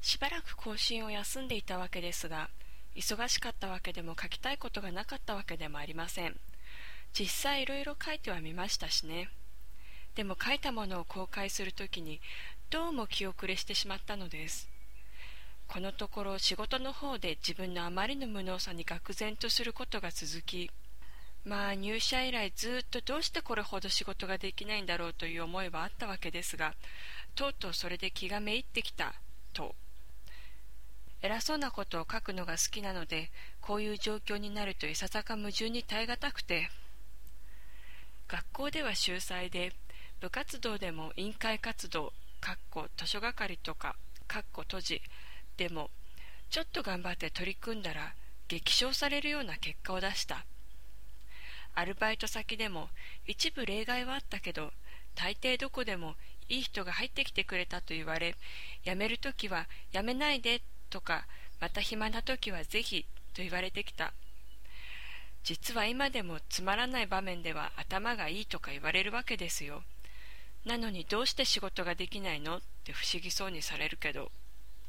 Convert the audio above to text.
しばらく更新を休んでいたわけですが、忙しかったわけでも書きたいことがなかったわけでもありません。実際いろいろ書いてはみましたしね。でも書いたものを公開するときにどうも気遅れしてしまったのです。このところ仕事の方で自分のあまりの無能さに愕然とすることが続き、入社以来ずっとどうしてこれほど仕事ができないんだろうという思いはあったわけですが、とうとうそれで気がめいってきたと。偉そうなことを書くのが好きなので、こういう状況になるといささか矛盾に耐え難くて、学校では秀才で、部活動でも委員会活動図書係とか閉じでもちょっと頑張って取り組んだら激賞されるような結果を出した。アルバイト先でも一部例外はあったけど、大抵どこでもいい人が入ってきてくれたと言われ、辞めるときは辞めないでとか、また暇なときはぜひと言われてきた。実は今でもつまらない場面では頭がいいとか言われるわけですよ。なのにどうして仕事ができないのって不思議そうにされるけど、